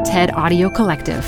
TED Audio Collective.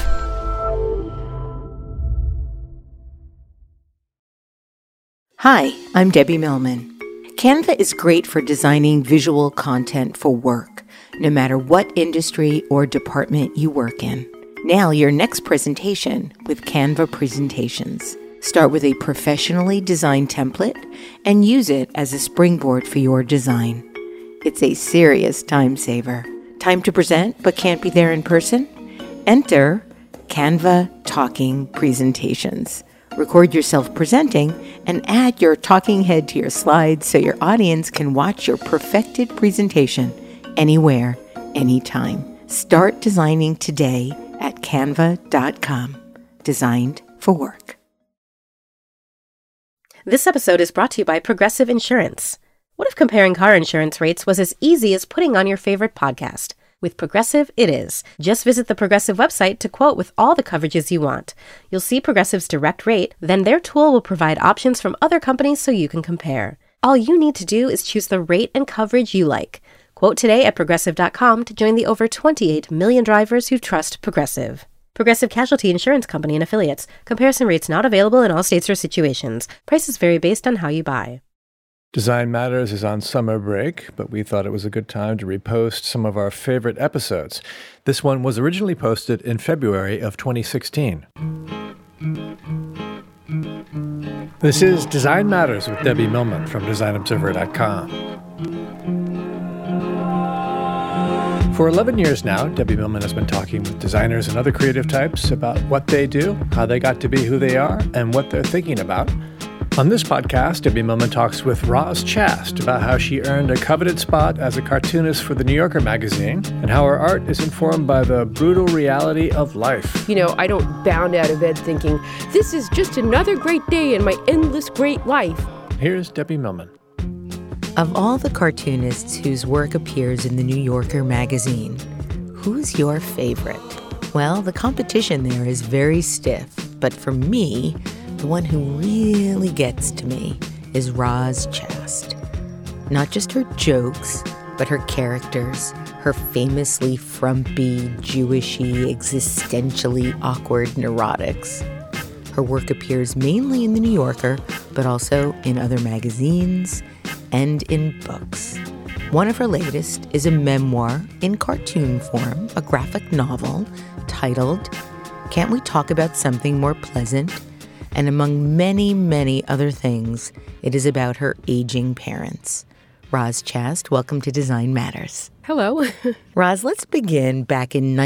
Hi, I'm Debbie Millman. Canva is great for designing visual content for work, no matter what industry or department you work in. Nail your next presentation with Canva Presentations. Start with a professionally designed template and use it as a springboard for your design. It's a serious time saver. Time to present but can't be there in person? Enter Canva Talking Presentations. Record yourself presenting and add your talking head to your slides so your audience can watch your perfected presentation anywhere, anytime. Start designing today at canva.com. Designed for work. This episode is brought to you by Progressive Insurance. What if comparing car insurance rates was as easy as putting on your favorite podcast? With Progressive, it is. Just visit the Progressive website to quote with all the coverages you want. You'll see Progressive's direct rate, then their tool will provide options from other companies so you can compare. All you need to do is choose the rate and coverage you like. Quote today at Progressive.com to join the over 28 million drivers who trust Progressive. Progressive Casualty Insurance Company and Affiliates. Comparison rates not available in all states or situations. Prices vary based on how you buy. Design Matters is on summer break, but we thought it was a good time to repost some of our favorite episodes. This one was originally posted in February of 2016. This is Design Matters with Debbie Millman from DesignObserver.com. For 11 years now, Debbie Millman has been talking with designers and other creative types about what they do, how they got to be who they are, and what they're thinking about. On this podcast, Debbie Millman talks with Roz Chast about how she earned a coveted spot as a cartoonist for the New Yorker magazine and how her art is informed by the brutal reality of life. You know, I don't bound out of bed thinking, this is just another great day in my endless great life. Here's Debbie Millman. Of all the cartoonists whose work appears in the New Yorker magazine, who's your favorite? Well, the competition there is very stiff, but for me, the one who really gets to me is Roz Chast. Not just her jokes, but her characters, her famously frumpy, Jewishy, existentially awkward neurotics. Her work appears mainly in the New Yorker, but also in other magazines and in books. One of her latest is a memoir in cartoon form, a graphic novel titled Can't We Talk About Something More Pleasant? And among many, many other things, it is about her aging parents. Roz Chast, welcome to Design Matters. Hello. Roz, let's begin back in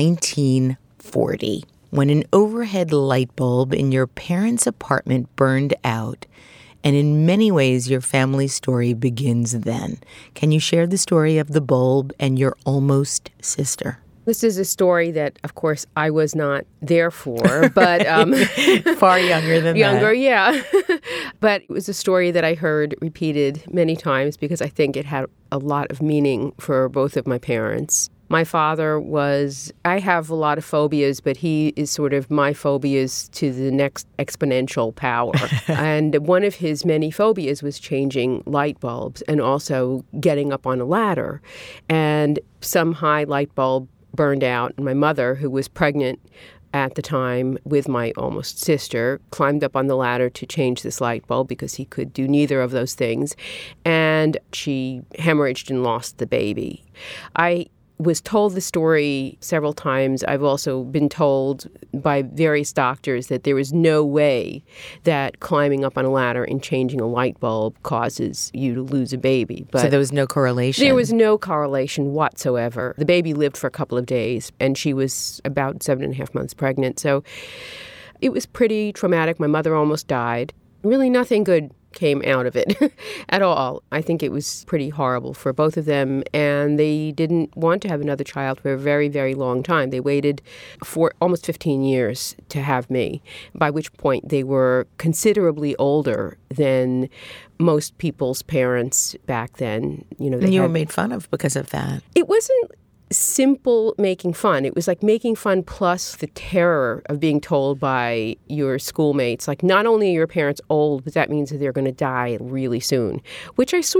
1940, when an overhead light bulb in your parents' apartment burned out. And in many ways, your family story begins then. Can you share the story of the bulb and your almost sister? This is a story that, of course, I was not there for, but... Far younger than younger, that. Yeah. But it was a story that I heard repeated many times because I think it had a lot of meaning for both of my parents. My father I have a lot of phobias, but he is sort of my phobias to the next exponential power. And one of his many phobias was changing light bulbs and also getting up on a ladder. And some high light bulb burned out, and my mother, who was pregnant at the time with my almost sister, climbed up on the ladder to change this light bulb because he could do neither of those things. And she hemorrhaged and lost the baby. I was told the story several times. I've also been told by various doctors that there is no way that climbing up on a ladder and changing a light bulb causes you to lose a baby. But so there was no correlation? There was no correlation whatsoever. The baby lived for a couple of days, and she was about 7.5 months pregnant. So it was pretty traumatic. My mother almost died. Really nothing good came out of it at all. I think it was pretty horrible for both of them, and they didn't want to have another child for a very, very long time. They waited for almost 15 years to have me, by which point they were considerably older than most people's parents back then. You know, and you were made fun of because of that. It wasn't simple making fun. It was like making fun plus the terror of being told by your schoolmates, like, not only are your parents old, but that means that they're going to die really soon, which I sort of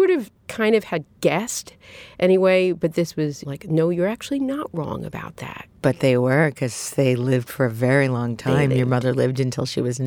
kind of had guessed anyway, but this was like, no, you're actually not wrong about that. But they were, because they lived for a very long time. Your mother lived until she was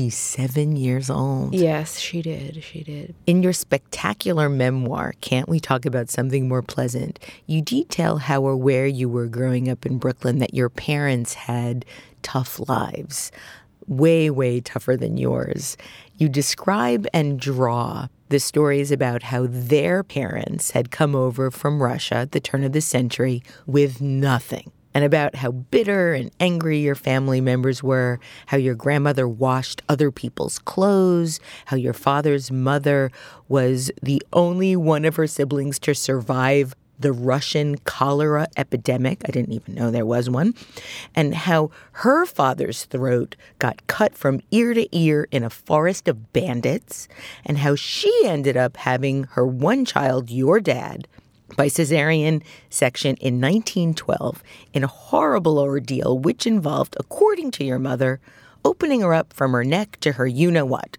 97 years old. Yes, she did. She did. In your spectacular memoir, Can't We Talk About Something More Pleasant, you detail how aware you were growing up in Brooklyn that your parents had tough lives, way, way tougher than yours. You describe and draw the stories about how their parents had come over from Russia at the turn of the century with nothing, and about how bitter and angry your family members were, how your grandmother washed other people's clothes, how your father's mother was the only one of her siblings to survive the Russian cholera epidemic. I didn't even know there was one. And how her father's throat got cut from ear to ear in a forest of bandits, and how she ended up having her one child, your dad, by cesarean section in 1912 in a horrible ordeal which involved, according to your mother, opening her up from her neck to her you-know-what.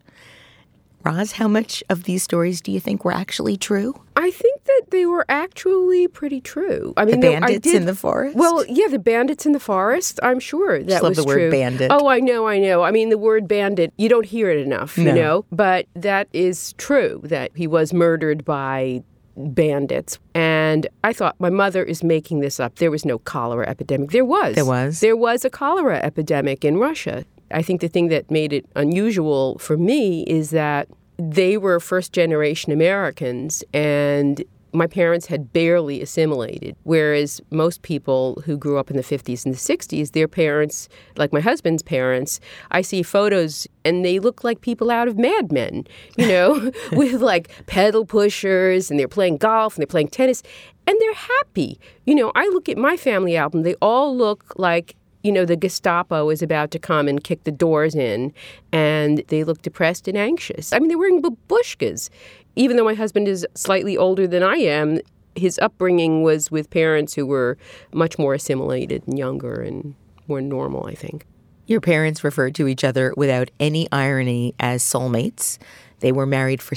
Roz, how much of these stories do you think were actually true? I think that they were actually pretty true. I mean, the bandits in the forest? Well, yeah, the bandits in the forest. I'm sure that was true. Just love the word bandit. Oh, I know. I mean, the word bandit, you don't hear it enough, you know? But that is true, that he was murdered by bandits. And I thought, my mother is making this up. There was no cholera epidemic. There was. There was a cholera epidemic in Russia. I think the thing that made it unusual for me is that they were first-generation Americans, and my parents had barely assimilated, whereas most people who grew up in the 50s and the 60s, their parents, like my husband's parents, I see photos and they look like people out of Mad Men, you know, with like pedal pushers, and they're playing golf and they're playing tennis, and they're happy. You know, I look at my family album, they all look like, you know, the Gestapo is about to come and kick the doors in, and they look depressed and anxious. I mean, they're wearing babushkas. Even though my husband is slightly older than I am, his upbringing was with parents who were much more assimilated and younger and more normal, I think. Your parents referred to each other without any irony as soulmates. They were married for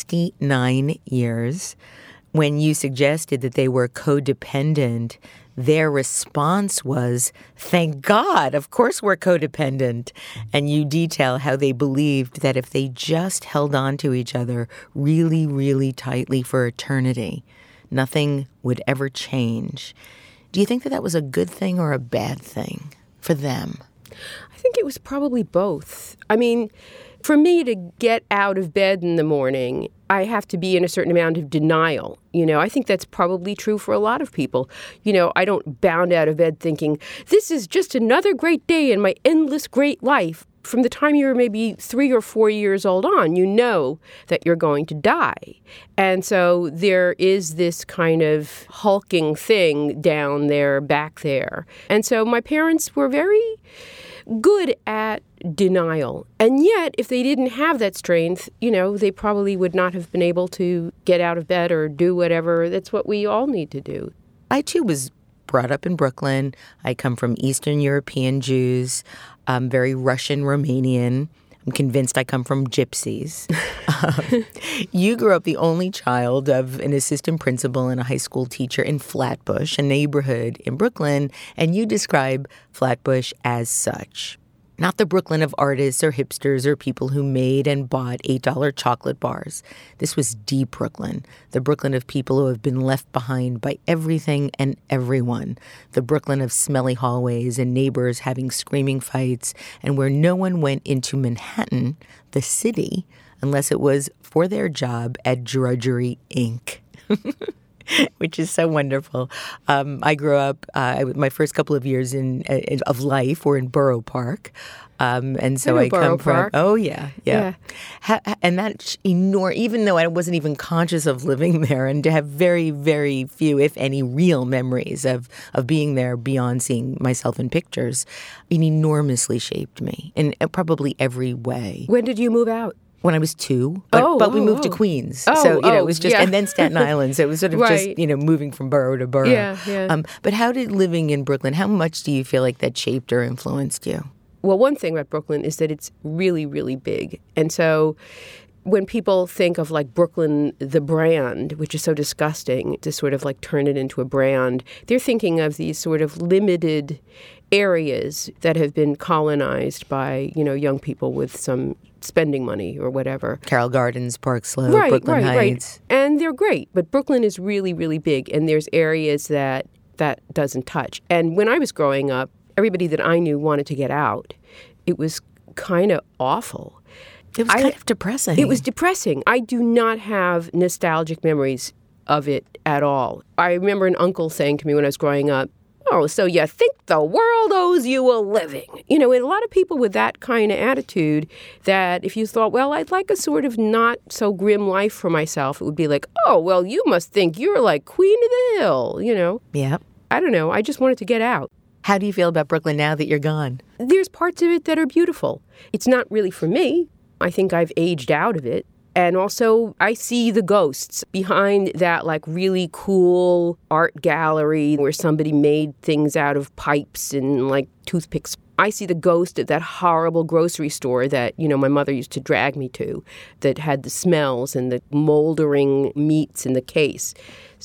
69 years. When you suggested that they were codependent, their response was, thank God, of course we're codependent. And you detail how they believed that if they just held on to each other really, really tightly for eternity, nothing would ever change. Do you think that that was a good thing or a bad thing for them? I think it was probably both. I mean, for me to get out of bed in the morning, I have to be in a certain amount of denial. You know, I think that's probably true for a lot of people. You know, I don't bound out of bed thinking, this is just another great day in my endless great life. From the time you're maybe 3 or 4 years old on, you know that you're going to die. And so there is this kind of hulking thing down there, back there. And so my parents were very good at denial. And yet, if they didn't have that strength, you know, they probably would not have been able to get out of bed or do whatever. That's what we all need to do. I, too, was brought up in Brooklyn. I come from Eastern European Jews, very Russian, Romanian. I'm convinced I come from gypsies. You grew up the only child of an assistant principal and a high school teacher in Flatbush, a neighborhood in Brooklyn, and you describe Flatbush as such. Not the Brooklyn of artists or hipsters or people who made and bought $8 chocolate bars. This was deep Brooklyn, the Brooklyn of people who have been left behind by everything and everyone, the Brooklyn of smelly hallways and neighbors having screaming fights, and where no one went into Manhattan, the city, unless it was for their job at Drudgery, Inc., which is so wonderful. I grew up, my first couple of years of life were in Borough Park. And so I come from, oh, yeah. And that's enormous, even though I wasn't even conscious of living there, and to have very, very few, if any, real memories of being there beyond seeing myself in pictures, it enormously shaped me in probably every way. When did you move out? When I was 2, but we moved to Queens. So, it was just, and then Staten Island. So it was sort of just, moving from borough to borough. Yeah. But how did living in Brooklyn, how much do you feel like that shaped or influenced you? Well, one thing about Brooklyn is that it's really, really big. And so when people think of like Brooklyn, the brand, which is so disgusting to sort of like turn it into a brand, they're thinking of these sort of limited areas that have been colonized by, young people with some spending money or whatever. Carroll Gardens, Park Slope, Brooklyn Heights. Right. And they're great, but Brooklyn is really, really big, and there's areas that doesn't touch. And when I was growing up, everybody that I knew wanted to get out. It was kind of awful. It was kind of depressing. It was depressing. I do not have nostalgic memories of it at all. I remember an uncle saying to me when I was growing up, "Oh, so you think the world owes you a living?" And a lot of people with that kind of attitude, that if you thought, well, I'd like a sort of not so grim life for myself, it would be like, oh, well, you must think you're like queen of the hill, Yeah. I don't know. I just wanted to get out. How do you feel about Brooklyn now that you're gone? There's parts of it that are beautiful. It's not really for me. I think I've aged out of it. And also, I see the ghosts behind that like really cool art gallery where somebody made things out of pipes and like toothpicks. I see the ghost of that horrible grocery store that, my mother used to drag me to, that had the smells and the moldering meats in the case.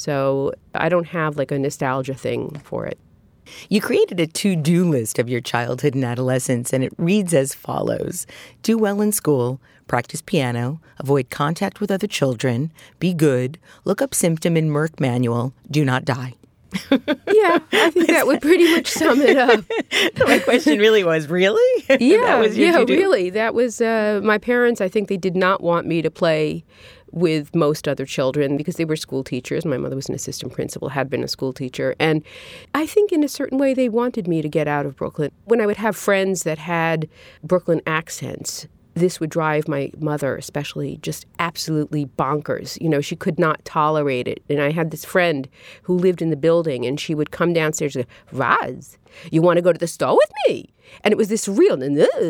So I don't have like a nostalgia thing for it. You created a to-do list of your childhood and adolescence, and it reads as follows. Do well in school, practice piano, avoid contact with other children, be good, look up symptom in Merck manual, do not die. Yeah, I think that would pretty much sum it up. My question really was, really? Yeah, That was your to-do? Really. That was, my parents, I think they did not want me to play with most other children because they were school teachers. My mother was an assistant principal, had been a school teacher. And I think in a certain way they wanted me to get out of Brooklyn. When I would have friends that had Brooklyn accents, this would drive my mother especially just absolutely bonkers. She could not tolerate it. And I had this friend who lived in the building, and she would come downstairs and go, "Roz, you want to go to the store with me?" And it was this real,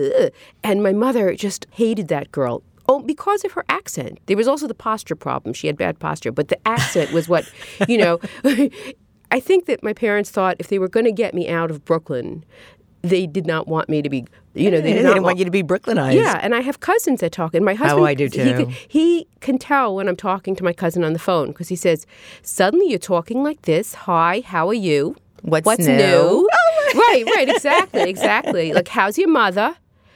and my mother just hated that girl. Oh, because of her accent. There was also the posture problem. She had bad posture, but the accent was what, I think that my parents thought if they were going to get me out of Brooklyn, they did not want me to be, they didn't want you to be Brooklynized. Yeah, and I have cousins that talk. And my husband, I do too. He can tell when I'm talking to my cousin on the phone because he says, suddenly you're talking like this. Hi, how are you? What's new? Right, exactly. Like, how's your mother?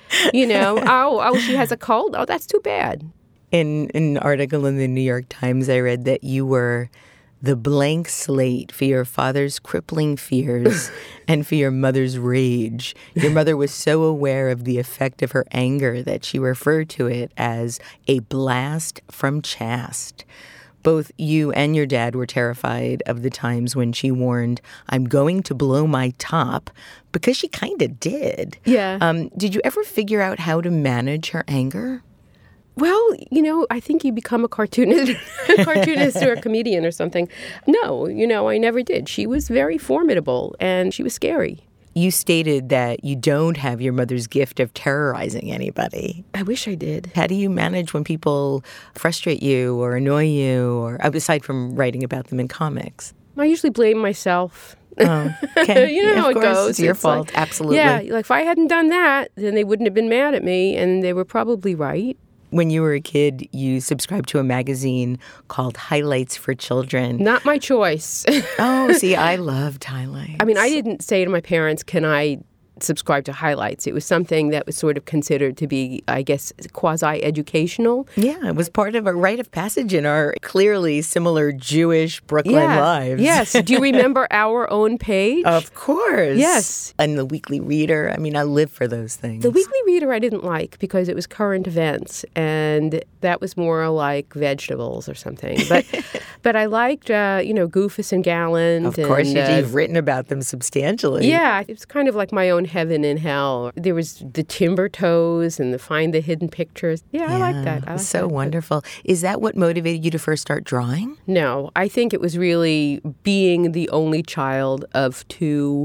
Oh, she has a cold? Oh, that's too bad. In an article in the New York Times, I read that you were the blank slate for your father's crippling fears and for your mother's rage. Your mother was so aware of the effect of her anger that she referred to it as a blast from Chast. Both you and your dad were terrified of the times when she warned, "I'm going to blow my top," because she kind of did. Yeah. Did you ever figure out how to manage her anger? Well, I think you become a cartoonist or a comedian or something. No, I never did. She was very formidable and she was scary. You stated that you don't have your mother's gift of terrorizing anybody. I wish I did. How do you manage when people frustrate you or annoy you, or aside from writing about them in comics? I usually blame myself. Oh, okay. How it goes. It's your fault. Like, absolutely. Yeah, like if I hadn't done that, then they wouldn't have been mad at me, and they were probably right. When you were a kid, you subscribed to a magazine called Highlights for Children. Not my choice. Oh, see, I loved Highlights. I mean, I didn't say to my parents, can I subscribe to Highlights? It was something that was sort of considered to be, I guess, quasi-educational. Yeah, it was part of a rite of passage in our clearly similar Jewish Brooklyn lives. Yes. Do you remember Our Own Page? Of course. Yes. And the Weekly Reader. I mean, I live for those things. The Weekly Reader I didn't like because it was current events, and that was more like vegetables or something. But I liked, Goofus and Gallant. Of course, you've written about them substantially. Yeah, it was kind of like my own heaven and hell. There was the Timber Toes and the Find the Hidden Pictures. Yeah, I like that. So wonderful. Is that what motivated you to first start drawing? No, I think it was really being the only child of two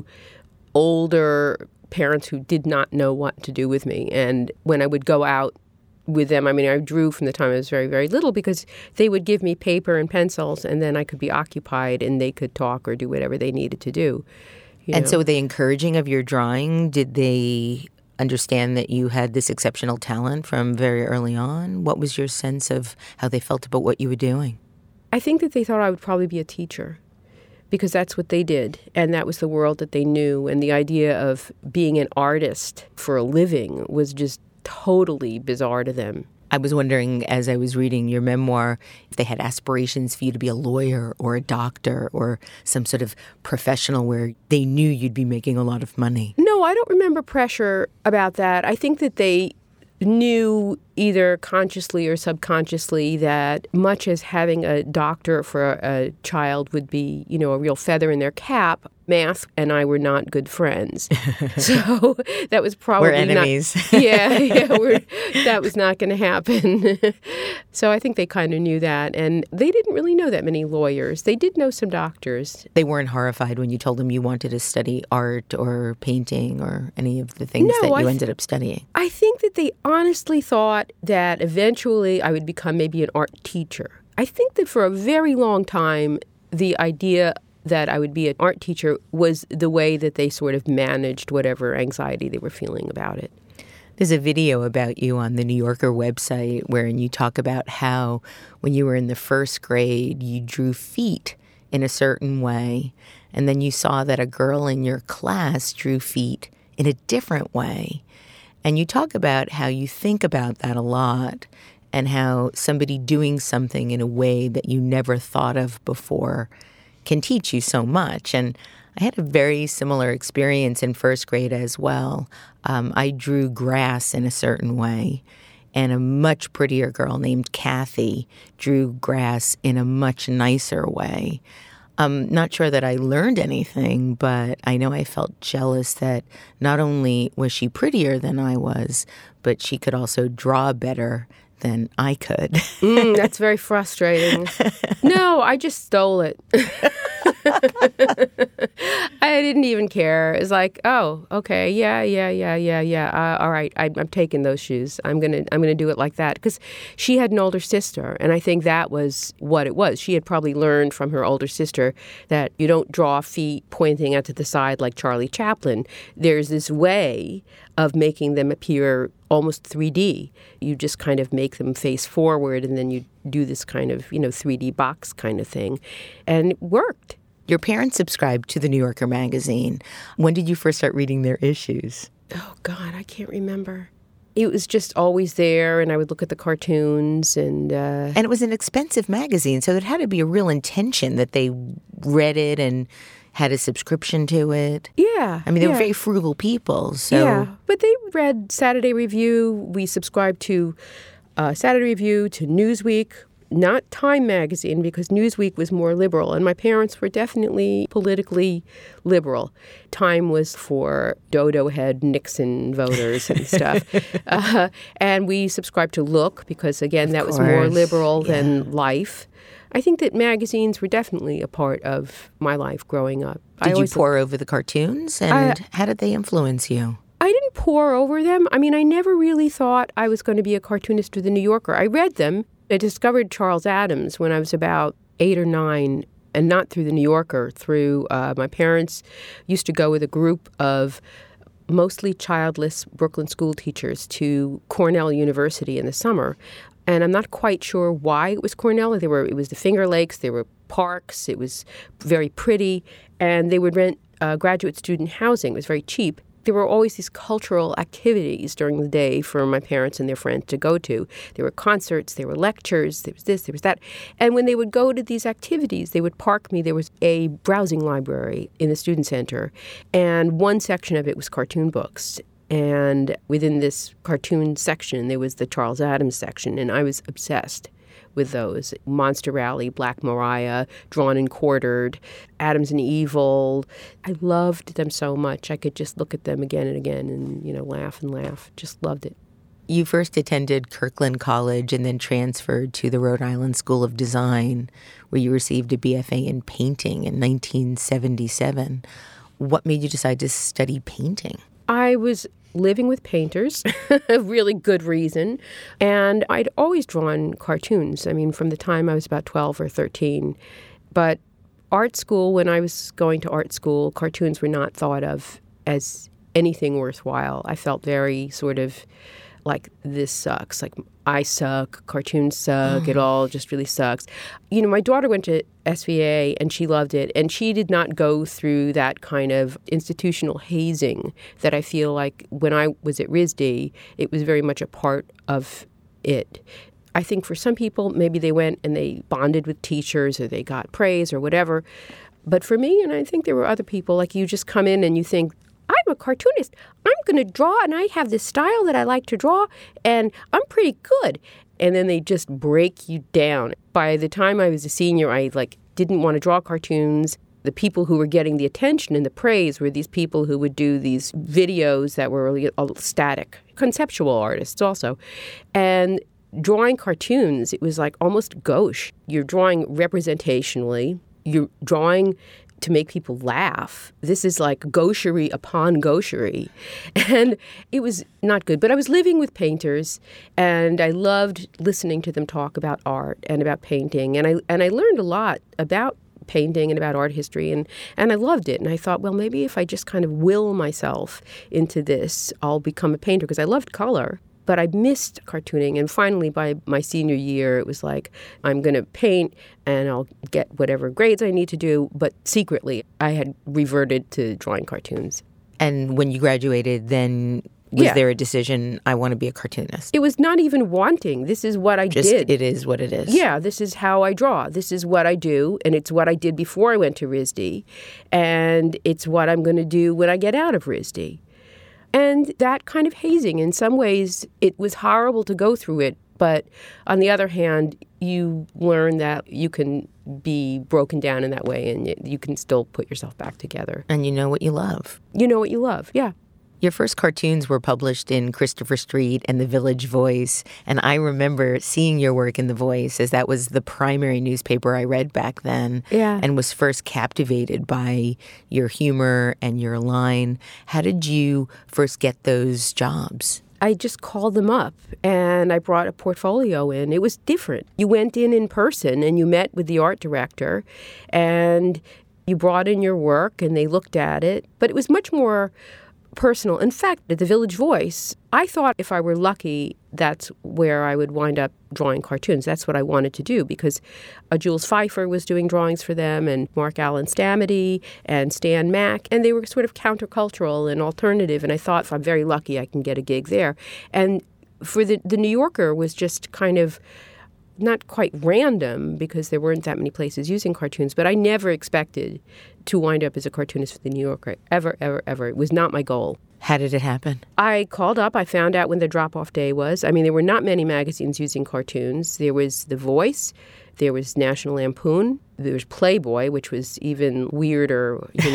older parents who did not know what to do with me. And when I would go out with them, I mean, I drew from the time I was very, very little because they would give me paper and pencils, and then I could be occupied and they could talk or do whatever they needed to do. And so were they encouraging of your drawing? Did they understand that you had this exceptional talent from very early on? What was your sense of how they felt about what you were doing? I think that they thought I would probably be a teacher because that's what they did, and that was the world that they knew, and the idea of being an artist for a living was just totally bizarre to them. I was wondering, as I was reading your memoir, if they had aspirations for you to be a lawyer or a doctor or some sort of professional where they knew you'd be making a lot of money. No, I don't remember pressure about that. I think that they knew either consciously or subconsciously that much as having a doctor for a child would be, a real feather in their cap, math and I were not good friends. So that was probably we're enemies. That was not going to happen. So I think they kind of knew that. And they didn't really know that many lawyers. They did know some doctors. They weren't horrified when you told them you wanted to study art or painting or any of the things that you ended up studying? I think that they honestly thought that eventually I would become maybe an art teacher. I think that for a very long time, the idea that I would be an art teacher was the way that they sort of managed whatever anxiety they were feeling about it. There's a video about you on the New Yorker website wherein you talk about how when you were in the first grade, you drew feet in a certain way, and then you saw that a girl in your class drew feet in a different way. And you talk about how you think about that a lot and how somebody doing something in a way that you never thought of before can teach you so much. And I had a very similar experience in first grade as well. I drew grass in a certain way, and a much prettier girl named Kathy drew grass in a much nicer way. I'm not sure that I learned anything, but I know I felt jealous that not only was she prettier than I was, but she could also draw better than I could. That's very frustrating. No, I just stole it. I didn't even care. It's like, oh, okay, yeah. All right, I'm taking those shoes. I'm gonna do it like that because she had an older sister, and I think that was what it was. She had probably learned from her older sister that you don't draw feet pointing out to the side like Charlie Chaplin. There's this way of making them appear almost 3D. You just kind of make them face forward, and then you do this kind of, 3D box kind of thing. And it worked. Your parents subscribed to the New Yorker magazine. When did you first start reading their issues? Oh, God, I can't remember. It was just always there, and I would look at the cartoons. And it was an expensive magazine, so it had to be a real intention that they read it and had a subscription to it. Yeah. I mean, they were very frugal people. So. Yeah, but they read Saturday Review. We subscribed to Saturday Review, to Newsweek, not Time magazine, because Newsweek was more liberal, and my parents were definitely politically liberal. Time was for dodo head Nixon voters and stuff. And we subscribed to Look because, again, that was more liberal than Life. I think that magazines were definitely a part of my life growing up. Did you pore over the cartoons, and how did they influence you? I didn't pore over them. I mean, I never really thought I was going to be a cartoonist for the New Yorker. I read them. I discovered Charles Addams when I was about 8 or 9, and not through the New Yorker, through my parents used to go with a group of mostly childless Brooklyn school teachers to Cornell University in the summer. And I'm not quite sure why it was Cornell. It was the Finger Lakes. There were parks. It was very pretty. And they would rent graduate student housing. It was very cheap. There were always these cultural activities during the day for my parents and their friends to go to. There were concerts, there were lectures, there was this, there was that. And when they would go to these activities, they would park me. There was a browsing library in the student center, and one section of it was cartoon books. And within this cartoon section, there was the Charles Addams section, and I was obsessed with those. Monster Rally, Black Mariah, Drawn and Quartered, Adams and Evil. I loved them so much. I could just look at them again and again and, laugh and laugh. Just loved it. You first attended Kirkland College and then transferred to the Rhode Island School of Design, where you received a BFA in painting in 1977. What made you decide to study painting? I was living with painters, a really good reason. And I'd always drawn cartoons, from the time I was about 12 or 13. But art school, when I was going to art school, cartoons were not thought of as anything worthwhile. I felt very sort of like, this sucks. Like, I suck, cartoons suck, it all just really sucks. You know, my daughter went to SVA and she loved it, and she did not go through that kind of institutional hazing that I feel like when I was at RISD, it was very much a part of it. I think for some people, maybe they went and they bonded with teachers or they got praise or whatever. But for me, and I think there were other people, like, you just come in and you think, I'm a cartoonist. I'm going to draw, and I have this style that I like to draw, and I'm pretty good. And then they just break you down. By the time I was a senior, I didn't want to draw cartoons. The people who were getting the attention and the praise were these people who would do these videos that were really static, conceptual artists also. And drawing cartoons, it was like almost gauche. You're drawing representationally. You're drawing to make people laugh. This is like gaucherie upon gaucherie. And it was not good. But I was living with painters, and I loved listening to them talk about art and about painting. And I learned a lot about painting and about art history, and I loved it. And I thought, well, maybe if I just kind of will myself into this, I'll become a painter, because I loved color. But I missed cartooning. And finally, by my senior year, it was like, I'm going to paint and I'll get whatever grades I need to do. But secretly, I had reverted to drawing cartoons. And when you graduated, then was there a decision, I want to be a cartoonist? It was not even wanting. This is what I did. It is what it is. Yeah, this is how I draw. This is what I do. And it's what I did before I went to RISD. And it's what I'm going to do when I get out of RISD. And that kind of hazing, in some ways, it was horrible to go through it. But on the other hand, you learn that you can be broken down in that way, and you can still put yourself back together. And you know what you love. You know what you love, yeah. Your first cartoons were published in Christopher Street and The Village Voice, and I remember seeing your work in The Voice, as that was the primary newspaper I read back then, and was first captivated by your humor and your line. How did you first get those jobs? I just called them up, and I brought a portfolio in. It was different. You went in person, and you met with the art director, and you brought in your work, and they looked at it. But it was much more personal. In fact, at the Village Voice, I thought if I were lucky, that's where I would wind up drawing cartoons. That's what I wanted to do, because Jules Feiffer was doing drawings for them, and Mark Allen Stamety and Stan Mack, and they were sort of countercultural and alternative, and I thought, if I'm very lucky, I can get a gig there. And for the New Yorker was just kind of not quite random, because there weren't that many places using cartoons, but I never expected to wind up as a cartoonist for the New Yorker. Ever, ever, ever. It was not my goal. How did it happen? I called up. I found out when the drop-off day was. I mean, there were not many magazines using cartoons. There was The Voice. There was National Lampoon. There was Playboy, which was even weirder, you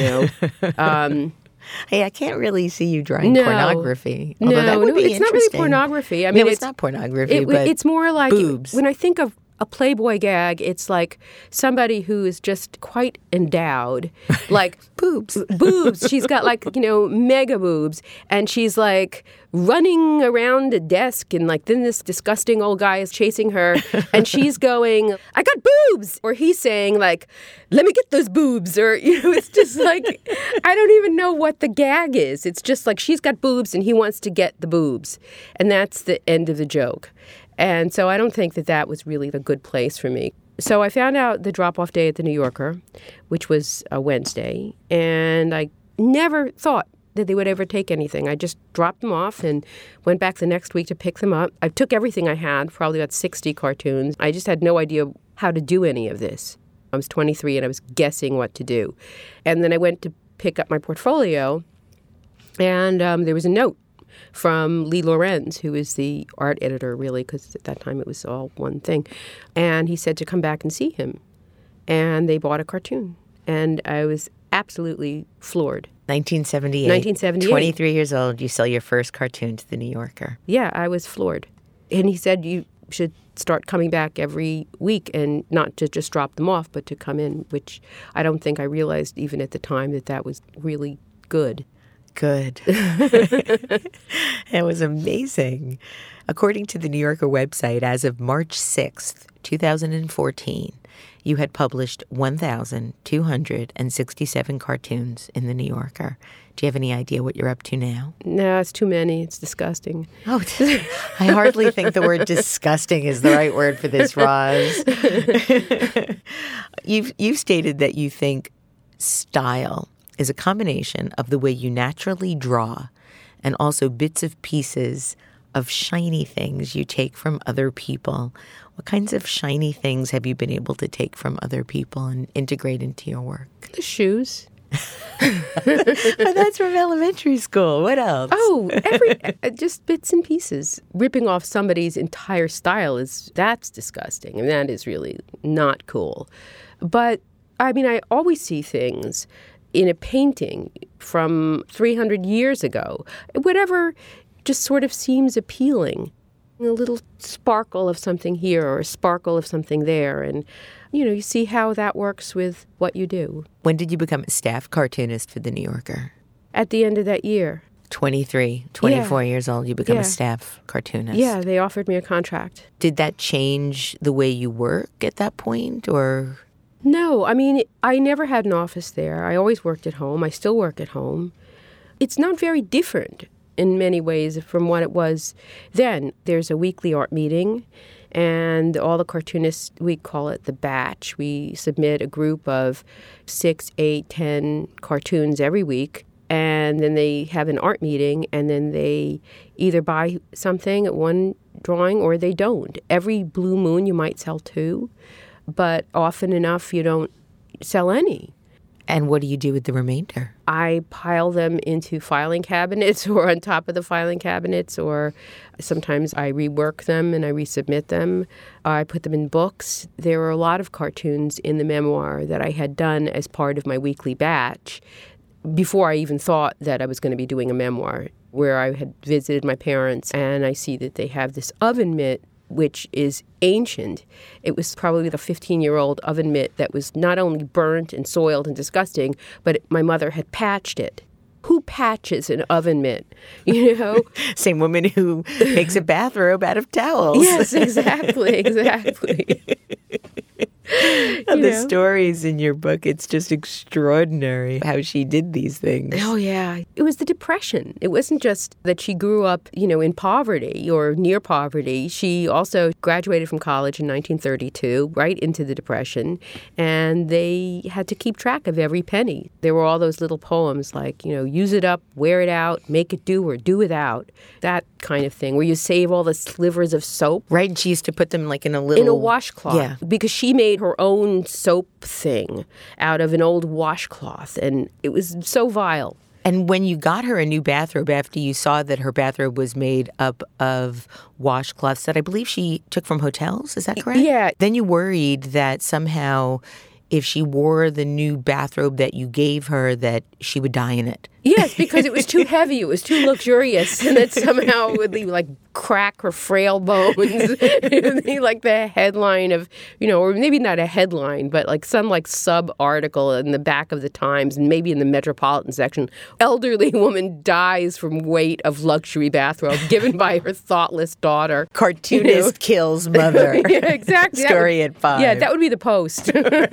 know. Hey, I can't really see you drawing pornography. No, that would be it's not really pornography. I mean, it's not pornography, but it's more like boobs. When I think of a Playboy gag, it's like somebody who is just quite endowed, like boobs. She's got mega boobs, and she's like running around a desk, and then this disgusting old guy is chasing her, and she's going, "I got boobs," or he's saying "Let me get those boobs," or it's just like I don't even know what the gag is. It's just like she's got boobs, and he wants to get the boobs, and that's the end of the joke. And so I don't think that was really a good place for me. So I found out the drop-off day at the New Yorker, which was a Wednesday, and I never thought that they would ever take anything. I just dropped them off and went back the next week to pick them up. I took everything I had, probably about 60 cartoons. I just had no idea how to do any of this. I was 23 and I was guessing what to do. And then I went to pick up my portfolio, and there was a note from Lee Lorenz, who is the art editor, really, because at that time it was all one thing. And he said to come back and see him. And they bought a cartoon. And I was absolutely floored. 1978. 23 years old, you sell your first cartoon to the New Yorker. Yeah, I was floored. And he said you should start coming back every week, and not to just drop them off, but to come in, which I don't think I realized even at the time that was really good. Good. It was amazing. According to the New Yorker website, as of March 6th, 2014, you had published 1,267 cartoons in the New Yorker. Do you have any idea what you're up to now? No, it's too many. It's disgusting. Oh, I hardly think the word disgusting is the right word for this, Roz. You've stated that you think style is a combination of the way you naturally draw and also bits of pieces of shiny things you take from other people. What kinds of shiny things have you been able to take from other people and integrate into your work? The shoes. But that's from elementary school. What else? Oh, just bits and pieces. Ripping off somebody's entire style that's disgusting. And that is really not cool. But I mean, I always see things in a painting from 300 years ago. Whatever just sort of seems appealing. A little sparkle of something here or a sparkle of something there. And, you see how that works with what you do. When did you become a staff cartoonist for The New Yorker? At the end of that year. 24 years old, you become a staff cartoonist. Yeah, they offered me a contract. Did that change the way you work at that point, or? No, I mean, I never had an office there. I always worked at home. I still work at home. It's not very different in many ways from what it was then. There's a weekly art meeting, and all the cartoonists, we call it the batch. We submit a group of 6, 8, 10 cartoons every week, and then they have an art meeting, and then they either buy something at one drawing or they don't. Every blue moon you might sell 2, but often enough you don't sell any. And what do you do with the remainder? I pile them into filing cabinets or on top of the filing cabinets, or sometimes I rework them and I resubmit them. I put them in books. There were a lot of cartoons in the memoir that I had done as part of my weekly batch before I even thought that I was going to be doing a memoir, where I had visited my parents and I see that they have this oven mitt which is ancient. It was probably the 15-year-old oven mitt that was not only burnt and soiled and disgusting, but my mother had patched it. Who patches an oven mitt? Same woman who makes a bathrobe out of towels. Yes, exactly. The stories in your book, it's just extraordinary how she did these things. Oh, yeah. It was the Depression. It wasn't just that she grew up, in poverty or near poverty. She also graduated from college in 1932, right into the Depression, and they had to keep track of every penny. There were all those little poems like, use it up, wear it out, make it do or do without, that kind of thing, where you save all the slivers of soap. Right, and she used to put them like in a washcloth. Yeah. Because she made her own soap thing out of an old washcloth, and it was so vile. And when you got her a new bathrobe after you saw that her bathrobe was made up of washcloths that I believe she took from hotels, is that correct? Yeah. Then you worried that somehow if she wore the new bathrobe that you gave her, that she would die in it. Yes, because it was too heavy. It was too luxurious. And that somehow it would like crack her frail bones. It would be like the headline of, or maybe not a headline, but like some like sub-article in the back of the Times and maybe in the Metropolitan section. Elderly woman dies from weight of luxury bathrobe given by her thoughtless daughter. Cartoonist kills mother. Yeah, exactly. Story at 5. Yeah, that would be the post.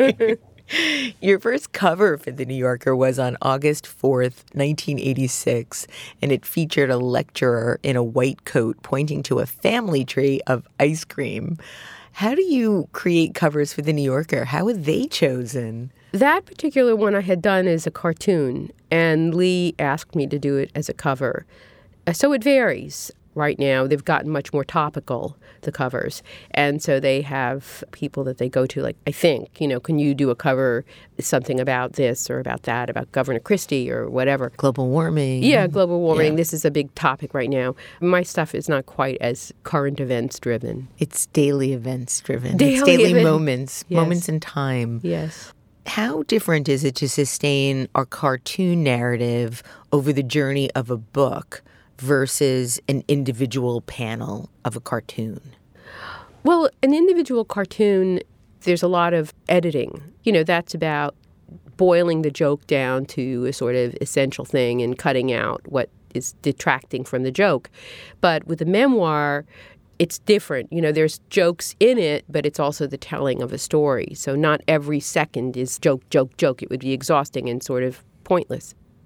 Your first cover for The New Yorker was on August 4th, 1986, and it featured a lecturer in a white coat pointing to a family tree of ice cream. How do you create covers for The New Yorker? How were they chosen? That particular one I had done as a cartoon, and Lee asked me to do it as a cover. So it varies. Right now, they've gotten much more topical, the covers. And so they have people that they go to, like, I think, can you do a cover, something about this or about that, about Governor Christie or whatever. Global warming. Yeah, global warming. Yeah. This is a big topic right now. My stuff is not quite as current events driven. It's daily events driven. It's daily moments, yes. Moments in time. Yes. How different is it to sustain a cartoon narrative over the journey of a book versus an individual panel of a cartoon? Well, an individual cartoon, there's a lot of editing. That's about boiling the joke down to a sort of essential thing and cutting out what is detracting from the joke. But with a memoir, it's different. There's jokes in it, but it's also the telling of a story. So not every second is joke, joke, joke. It would be exhausting and sort of pointless.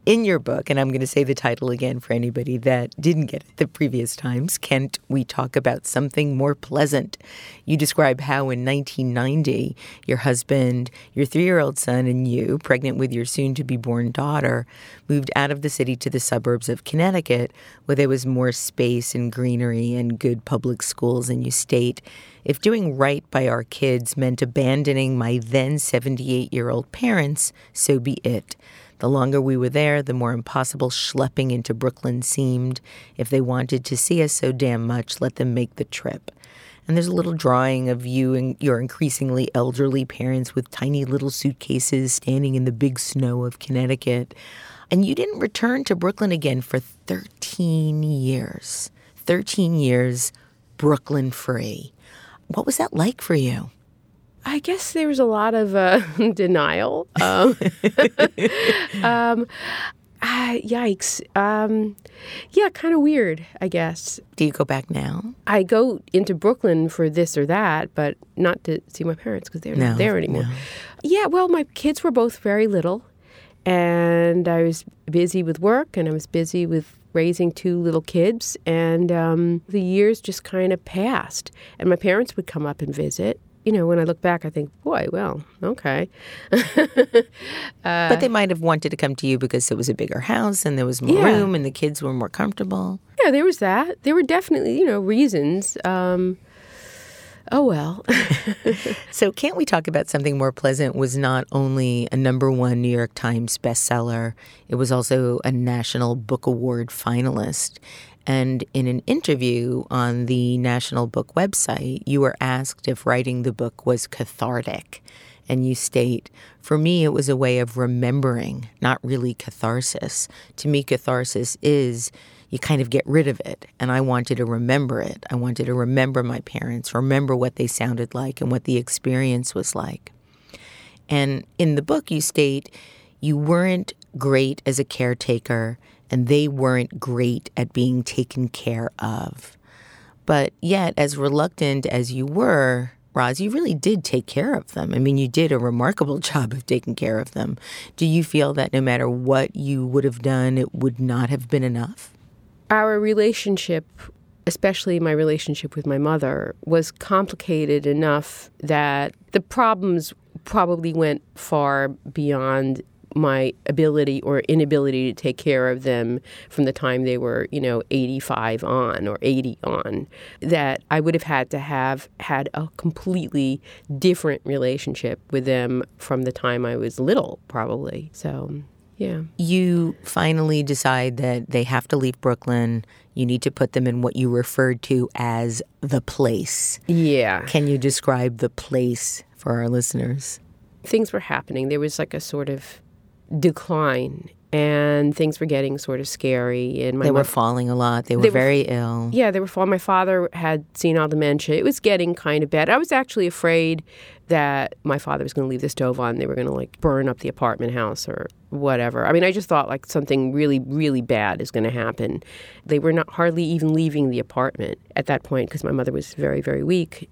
In your book, and I'm going to say the title again for anybody that didn't get it the previous times, Can't We Talk About Something More Pleasant? You describe how in 1990, your husband, your 3-year-old son, and you, pregnant with your soon-to-be-born daughter, moved out of the city to the suburbs of Connecticut, where there was more space and greenery and good public schools. And you state, if doing right by our kids meant abandoning my then 78-year-old parents, so be it. The longer we were there, the more impossible schlepping into Brooklyn seemed. If they wanted to see us so damn much, let them make the trip. And there's a little drawing of you and your increasingly elderly parents with tiny little suitcases standing in the big snow of Connecticut. And you didn't return to Brooklyn again for 13 years. 13 years, Brooklyn free. What was that like for you? I guess there was a lot of denial. Yikes. Yeah, kind of weird, I guess. Do you go back now? I go into Brooklyn for this or that, but not to see my parents because they're not there anymore. No. Yeah, well, my kids were both very little, and I was busy with work, and I was busy with raising 2 little kids, and the years just kind of passed. And my parents would come up and visit. You know, when I look back, I think, boy, well, okay. But they might have wanted to come to you because it was a bigger house and there was more room and the kids were more comfortable. Yeah, there was that. There were definitely, reasons. Oh, well. So Can't We Talk About Something More Pleasant was not only a #1 New York Times bestseller, it was also a National Book Award finalist. And in an interview on the National Book website, you were asked if writing the book was cathartic. And you state, for me, it was a way of remembering, not really catharsis. To me, catharsis is you kind of get rid of it. And I wanted to remember it. I wanted to remember my parents, remember what they sounded like and what the experience was like. And in the book, you state you weren't great as a caretaker and they weren't great at being taken care of. But yet, as reluctant as you were, Roz, you really did take care of them. I mean, you did a remarkable job of taking care of them. Do you feel that no matter what you would have done, it would not have been enough? Our relationship, especially my relationship with my mother, was complicated enough that the problems probably went far beyond my ability or inability to take care of them from the time they were, 85 on or 80 on, that I would have had a completely different relationship with them from the time I was little, probably. So, yeah. You finally decide that they have to leave Brooklyn. You need to put them in what you referred to as the place. Yeah. Can you describe the place for our listeners? Things were happening. There was like a sort of decline, and things were getting sort of scary. And they were falling a lot. They were very ill. Yeah, they were falling. My father had senile dementia. It was getting kind of bad. I was actually afraid that my father was going to leave the stove on. They were going to burn up the apartment house or whatever. I mean, I just thought something really, really bad is going to happen. They were not hardly even leaving the apartment at that point because my mother was very, very weak.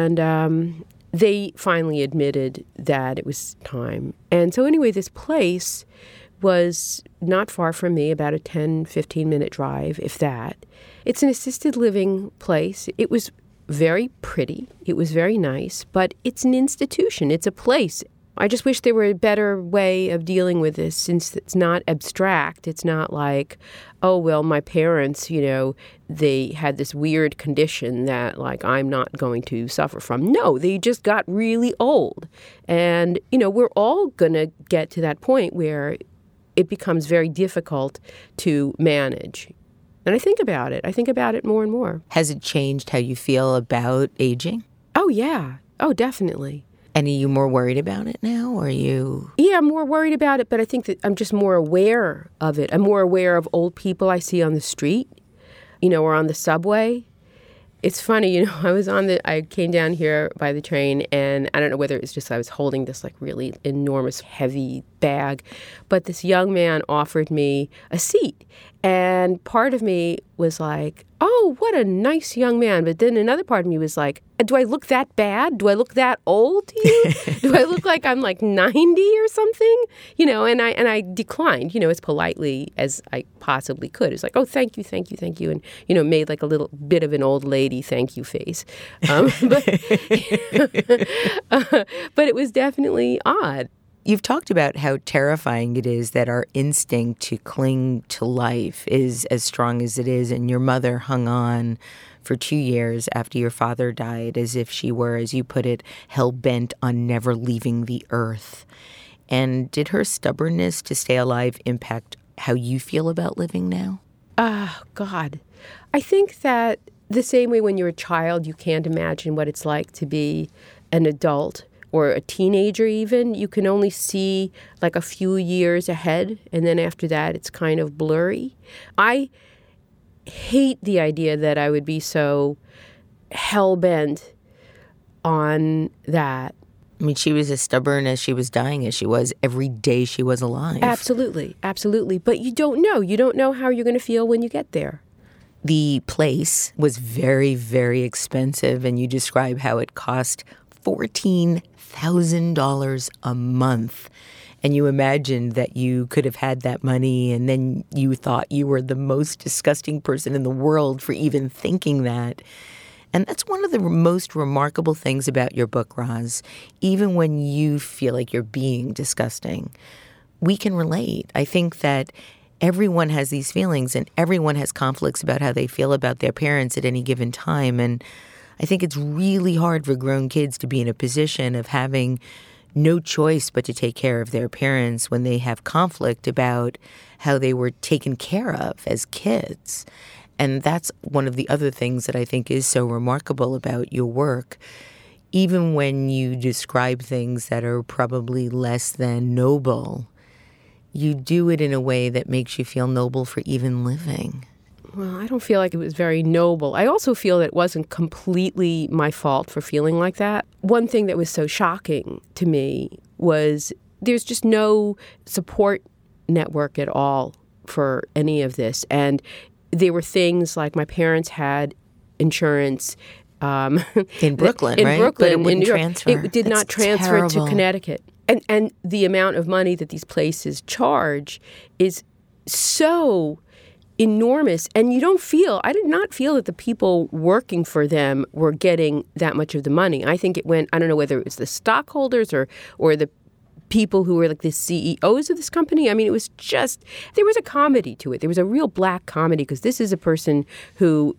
And they finally admitted that it was time. And so anyway, this place was not far from me, about a 10, 15-minute drive, if that. It's an assisted living place. It was very pretty. It was very nice, but it's an institution. It's a place. I just wish there were a better way of dealing with this, since it's not abstract. It's not like, oh, well, my parents, they had this weird condition that, I'm not going to suffer from. No, they just got really old. And, we're all going to get to that point where it becomes very difficult to manage. And I think about it. I think about it more and more. Has it changed how you feel about aging? Oh, yeah. Oh, definitely. And are you more worried about it now, or are you? Yeah, I'm more worried about it, but I think that I'm just more aware of it. I'm more aware of old people I see on the street, or on the subway. It's funny, I came down here by the train, and I don't know whether it's just I was holding this really enormous heavy bag, but this young man offered me a seat. And part of me was like, oh, what a nice young man. But then another part of me was like, do I look that bad? Do I look that old to you? Do I look like I'm like 90 or something? And I declined, as politely as I possibly could. It's like, oh, thank you. And, made like a little bit of an old lady thank you face. But it was definitely odd. You've talked about how terrifying it is that our instinct to cling to life is as strong as it is, and your mother hung on for 2 years after your father died as if she were, as you put it, hell-bent on never leaving the earth. And did her stubbornness to stay alive impact how you feel about living now? Oh, God. I think that the same way when you're a child, you can't imagine what it's like to be an adult or a teenager even. You can only see like a few years ahead, and then after that, it's kind of blurry. I hate the idea that I would be so hell-bent on that. I mean, she was as stubborn as she was dying as she was every day she was alive. Absolutely. But you don't know. You don't know how you're going to feel when you get there. The place was very, very expensive, and you describe how it cost $14,000 a month. And you imagined that you could have had that money, and then you thought you were the most disgusting person in the world for even thinking that. And that's one of the most remarkable things about your book, Roz. Even when you feel like you're being disgusting, we can relate. I think that everyone has these feelings, and everyone has conflicts about how they feel about their parents at any given time. And I think it's really hard for grown kids to be in a position of having no choice but to take care of their parents when they have conflict about how they were taken care of as kids. And that's one of the other things that I think is so remarkable about your work. Even when you describe things that are probably less than noble, you do it in a way that makes you feel noble for even living. Well, I don't feel like it was very noble. I also feel that it wasn't completely my fault for feeling like that. One thing that was so shocking to me was there's just no support network at all for any of this. And there were things like my parents had insurance. In Brooklyn, right? Brooklyn, but it wouldn't in New York. transfer. It did not transfer to Connecticut. And the amount of money that these places charge is so enormous. And I did not feel that the people working for them were getting that much of the money. I think it went, I don't know whether it was the stockholders or the people who were like the CEOs of this company. I mean, it was just, there was a comedy to it. There was a real black comedy because this is a person who,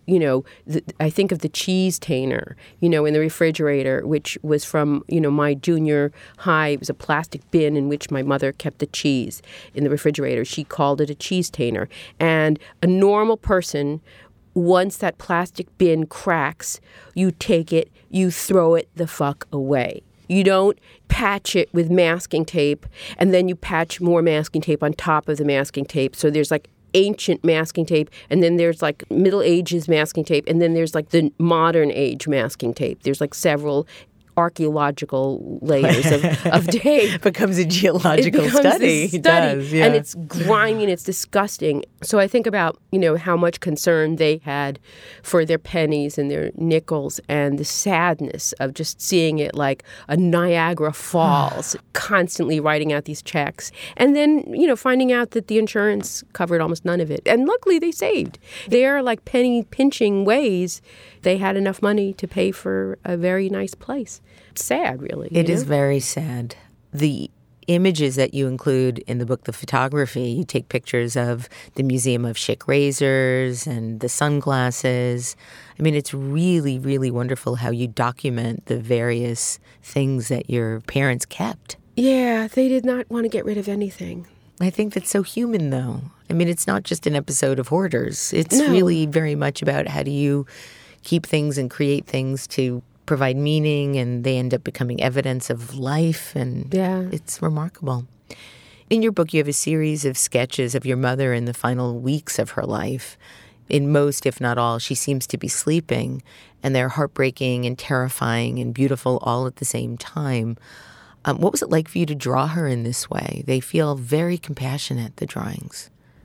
I think of the cheese tainer, in the refrigerator, which was from, my junior high. It was a plastic bin in which my mother kept the cheese in the refrigerator. She called it a cheese tainer. And a normal person, once that plastic bin cracks, you take it, you throw it the fuck away. You don't patch it with masking tape, and then you patch more masking tape on top of the masking tape. So there's like ancient masking tape, and then there's like Middle Ages masking tape, and then there's like the modern age masking tape. There's like several archaeological layers of tape. It becomes a geological study. It does, yeah. And it's grimy and it's disgusting. So I think about, how much concern they had for their pennies and their nickels and the sadness of just seeing it like a Niagara Falls, constantly writing out these checks. And then, finding out that the insurance covered almost none of it. And luckily they saved. Their like penny pinching ways, they had enough money to pay for a very nice place. It's sad, really. It is very sad. The images that you include in the book, the photography, you take pictures of the Museum of Schick razors and the sunglasses. I mean, it's really, really wonderful how you document the various things that your parents kept. Yeah, they did not want to get rid of anything. I think that's so human, though. I mean, it's not just an episode of Hoarders. It's really very much about how do you keep things and create things to provide meaning, and they end up becoming evidence of life, and it's remarkable. In your book, you have a series of sketches of your mother in the final weeks of her life. In most, if not all, she seems to be sleeping, and they're heartbreaking and terrifying and beautiful all at the same time. What was it like for you to draw her in this way? They feel very compassionate, the drawings.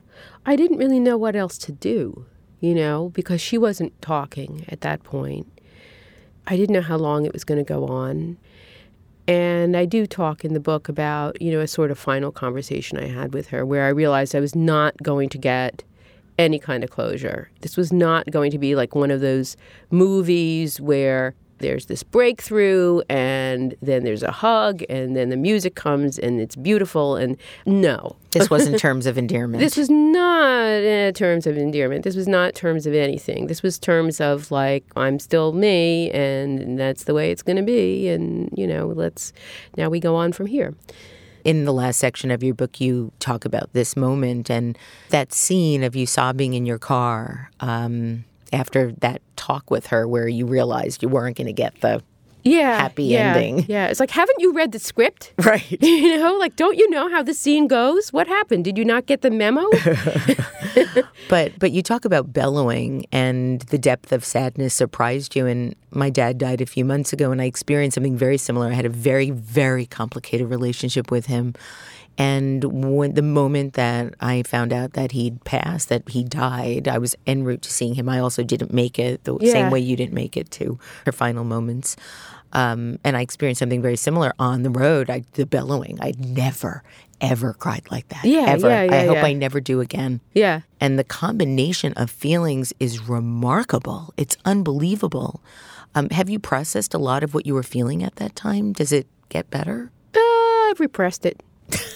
I didn't really know what else to do, because she wasn't talking at that point. I didn't know how long it was going to go on. And I do talk in the book about, a sort of final conversation I had with her where I realized I was not going to get any kind of closure. This was not going to be like one of those movies where there's this breakthrough and then there's a hug and then the music comes and it's beautiful. And no. This wasn't terms of endearment. This was not terms of endearment. This was not terms of anything. This was terms of like, I'm still me and that's the way it's going to be. And, now we go on from here. In the last section of your book, you talk about this moment and that scene of you sobbing in your car after that talk with her where you realized you weren't going to get the happy ending. Yeah, it's like, haven't you read the script? Right. Don't you know how the scene goes? What happened? Did you not get the memo? But you talk about bellowing and the depth of sadness surprised you. And my dad died a few months ago and I experienced something very similar. I had a very, very complicated relationship with him. And when the moment that I found out that he'd passed, that he died, I was en route to seeing him. I also didn't make it the same way you didn't make it to her final moments. And I experienced something very similar on the road, the bellowing. I'd never, ever cried like that. Ever. I hope I never do again. Yeah. And the combination of feelings is remarkable. It's unbelievable. Have you processed a lot of what you were feeling at that time? Does it get better? I've repressed it.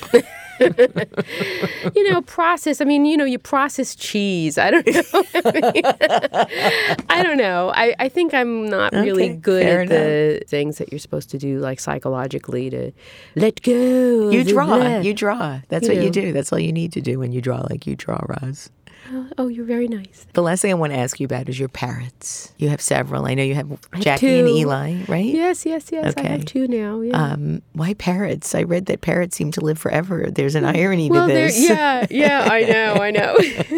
Process. You process cheese. I don't know. I don't know. I think I'm not really good at the things that you're supposed to do, like psychologically, to let go. You draw. That's what you do. That's all you need to do when you draw like you draw, Roz. Oh, you're very nice. The last thing I want to ask you about is your parrots. You have several. I know you have Jackie and Eli, right? Yes. Okay. I have two now. Yeah. Why parrots? I read that parrots seem to live forever. There's an irony to this. I know.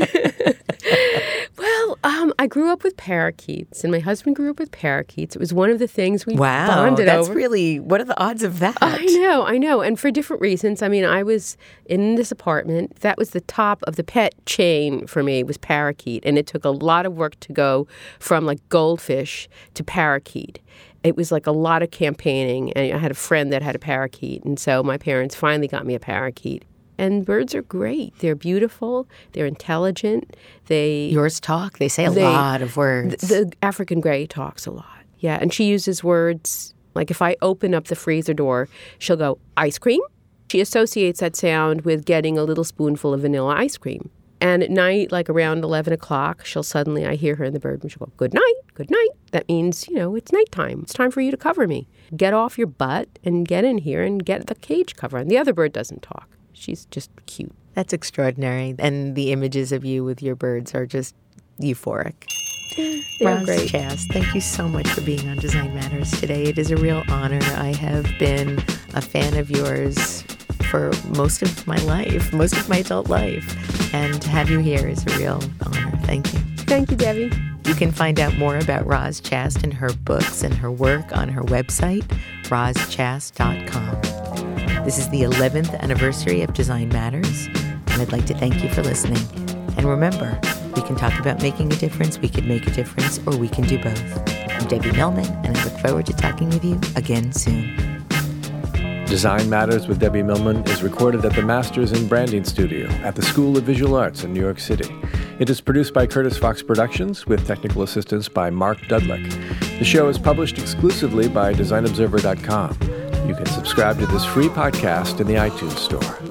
Well, I grew up with parakeets, and my husband grew up with parakeets. It was one of the things we bonded over. That's really, what are the odds of that? I know. And for different reasons. I was in this apartment. That was the top of the pet chain for me, was parakeet. And it took a lot of work to go from like goldfish to parakeet. It was like a lot of campaigning. And I had a friend that had a parakeet. And so my parents finally got me a parakeet. And birds are great. They're beautiful. They're intelligent. Yours talk. They say a lot of words. The African gray talks a lot. Yeah, and she uses words like if I open up the freezer door, she'll go, ice cream. She associates that sound with getting a little spoonful of vanilla ice cream. And at night, like around 11 o'clock, I hear her in the bird and she'll go, good night, good night. That means, it's nighttime. It's time for you to cover me. Get off your butt and get in here and get the cage cover. And the other bird doesn't talk. She's just cute. That's extraordinary. And the images of you with your birds are just euphoric. Roz great. Chast, thank you so much for being on Design Matters today. It is a real honor. I have been a fan of yours for most of my adult life. And to have you here is a real honor. Thank you. Thank you, Debbie. You can find out more about Roz Chast and her books and her work on her website, rozchast.com. This is the 11th anniversary of Design Matters, and I'd like to thank you for listening. And remember, we can talk about making a difference, we can make a difference, or we can do both. I'm Debbie Millman, and I look forward to talking with you again soon. Design Matters with Debbie Millman is recorded at the Masters in Branding Studio at the School of Visual Arts in New York City. It is produced by Curtis Fox Productions with technical assistance by Mark Dudlick. The show is published exclusively by DesignObserver.com. You can subscribe to this free podcast in the iTunes Store.